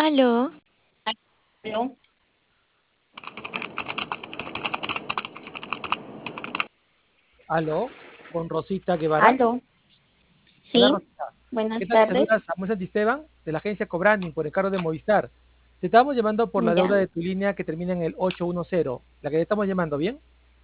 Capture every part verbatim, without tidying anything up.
Aló, ¿Aló? Aló, con Rosita Guevara. ¿Aló? Hola Sí, Rosita, ¿qué buenas tal? Te tardes. saluda Samuel Santisteban de la agencia Cobranding por el cargo de Movistar. Te estamos llamando por la Ya. deuda de tu línea que termina en el ocho uno cero, la que le estamos llamando, ¿bien?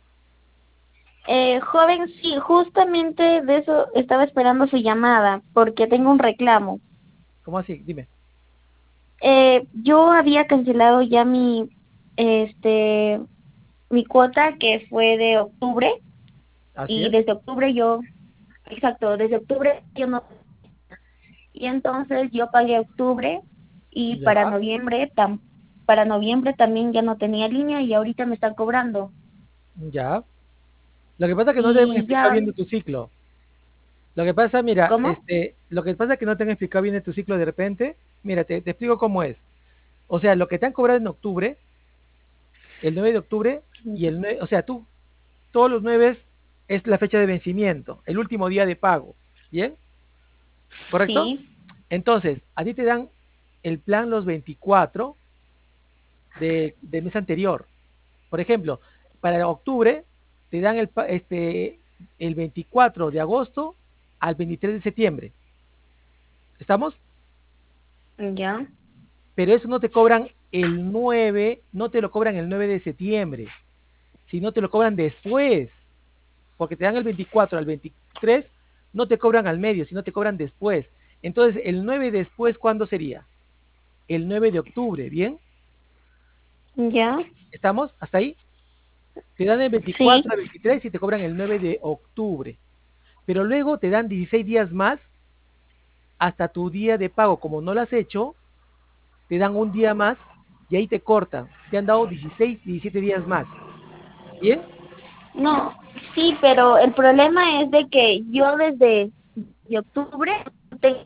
Eh, joven, sí, justamente de eso estaba esperando su llamada, porque tengo un reclamo. ¿Cómo así? Dime. Eh, yo había cancelado ya mi, este, mi cuota que fue de octubre, Así y es. desde octubre yo, exacto, desde octubre yo no, y entonces yo pagué octubre, y Ya, para noviembre, tam, para noviembre también ya no tenía línea y ahorita me están cobrando. ya. Lo que pasa es que no te han Y explicado ya, bien de tu ciclo. Lo que pasa, mira, ¿cómo? este, lo que pasa es que no te han explicado bien de tu ciclo de repente. Mira, te, te explico cómo es. O sea, lo que te han cobrado en octubre, el nueve de octubre, y el nueve, o sea, tú, todos los nueve es la fecha de vencimiento, el último día de pago. ¿Bien? ¿Correcto? Sí. Entonces, a ti te dan el plan los veinticuatro de, del mes anterior. Por ejemplo, para octubre te dan el, este, el veinticuatro de agosto al veintitrés de septiembre. ¿Estamos? Ya. Pero eso no te cobran el nueve, no te lo cobran el nueve de septiembre, sino te lo cobran después, porque te dan el veinticuatro al veintitrés, no te cobran al medio, sino te cobran después. Entonces, el nueve después, ¿cuándo sería? El nueve de octubre, ¿bien? Ya. ¿Estamos? ¿Hasta ahí? Te dan el Sí. veinticuatro al veintitrés y te cobran el nueve de octubre. Pero luego te dan dieciséis días más hasta tu día de pago. Como no lo has hecho, te dan un día más y ahí te cortan. Te han dado dieciséis, diecisiete días más. ¿Bien? No, sí, pero el problema es de que yo desde de octubre no tengo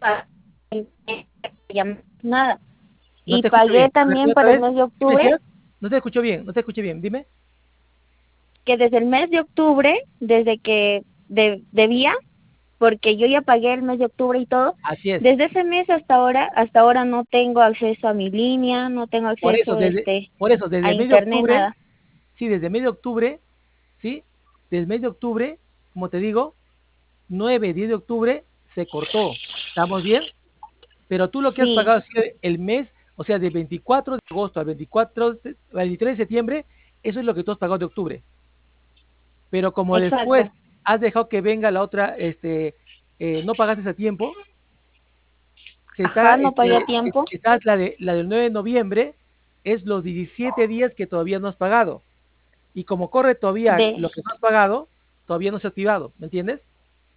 nada. No Y te escucho pagué bien. A ver, también otra para el vez. mes de ¿Qué me octubre, decías? No te escucho bien. No te escucho bien. Dime. que desde el mes de octubre, desde que de, debía, porque yo ya pagué el mes de octubre y todo, Así es. desde ese mes hasta ahora, hasta ahora no tengo acceso a mi línea, no tengo Por eso, acceso desde, este por eso, desde a el mes de internet, octubre, nada. sí, desde el mes de octubre, sí, desde el mes de octubre, como te digo, nueve, diez de octubre se cortó. ¿Estamos bien? Pero tú lo que has Sí, pagado ha sido el mes, o sea, del veinticuatro de agosto al veinticuatro, al veintitrés de septiembre, eso es lo que tú has pagado de octubre. Pero como exacto. después has dejado que venga la otra, este, eh, no pagaste a tiempo, se está, Ajá, no pagué a este, tiempo. estás la, de, la del nueve de noviembre, es los diecisiete días que todavía no has pagado. Y como corre todavía De, lo que no has pagado, todavía no se ha activado, ¿me entiendes?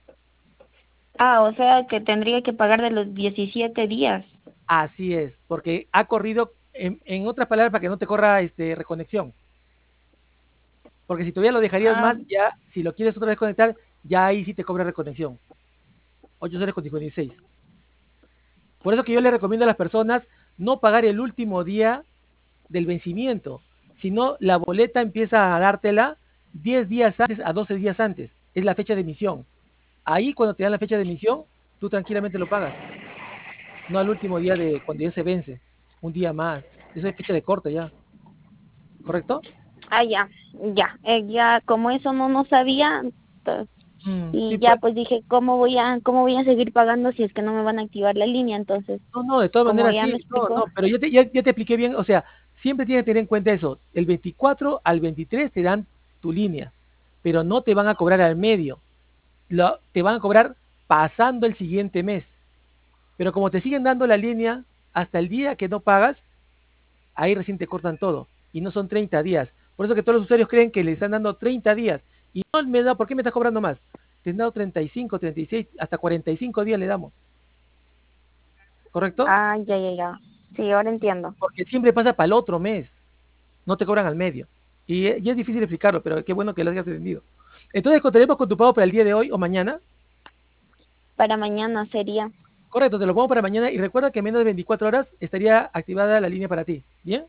ah, o sea que tendría que pagar de los diecisiete días. Así es, porque ha corrido, en, en otras palabras, para que no te corra este, reconexión. Porque si todavía lo dejarías Ah, más, ya, si lo quieres otra vez conectar, ya ahí sí te cobra reconexión. ocho soles con cincuenta y seis. Por eso que yo le recomiendo a las personas no pagar el último día del vencimiento, sino la boleta empieza a dártela diez días antes a doce días antes. Es la fecha de emisión. Ahí cuando te dan la fecha de emisión, tú tranquilamente lo pagas. No al último día de cuando ya se vence. Un día más. Eso es fecha de corte ya. ¿Correcto? ah, ya, ya, eh, ya, como eso no no sabía, to- Mm, sí, y ya pues. pues dije, ¿cómo voy a, cómo voy a seguir pagando si es que no me van a activar la línea? Entonces, No, no, de todas como maneras ya sí, me no, explicó, no, pero yo te, ya, ya te expliqué bien, o sea, siempre tienes que tener en cuenta eso, el veinticuatro al veintitrés te dan tu línea, pero no te van a cobrar al medio, lo, te van a cobrar pasando el siguiente mes, pero como te siguen dando la línea hasta el día que no pagas, ahí recién te cortan todo, y no son treinta días, por eso que todos los usuarios creen que le están dando treinta días, y no me da, ¿por qué me estás cobrando más? Te han dado treinta y cinco, treinta y seis, hasta cuarenta y cinco días le damos, ¿correcto? ah, ya, ya, ya, sí, ahora entiendo. Porque siempre pasa para el otro mes, no te cobran al medio. Y, y es difícil explicarlo, pero qué bueno que lo hayas entendido. Entonces, contaremos con tu pago para el día de hoy o mañana. Para mañana sería. Correcto, te lo pongo para mañana y recuerda que en menos de veinticuatro horas estaría activada la línea para ti. ¿Bien?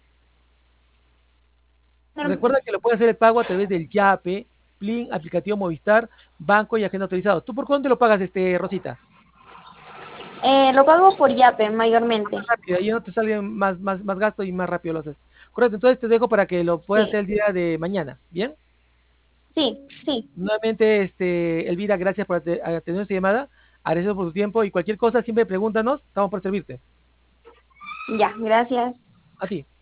Recuerda que lo puedes hacer el pago a través del Yape, Plin, aplicativo Movistar, banco y agente autorizado. ¿Tú por cuánto lo pagas, este, Rosita? Eh, lo pago por Yape, mayormente. Rápido, ahí no te sale más, más, más gasto y más rápido lo haces. Correcto, entonces te dejo para que lo puedas Sí, hacer el día de mañana, ¿bien? sí, sí. Nuevamente, este, Elvira, gracias por ate- atender esta llamada, agradecemos por tu tiempo y cualquier cosa siempre pregúntanos, estamos por servirte. Ya, gracias. A ti.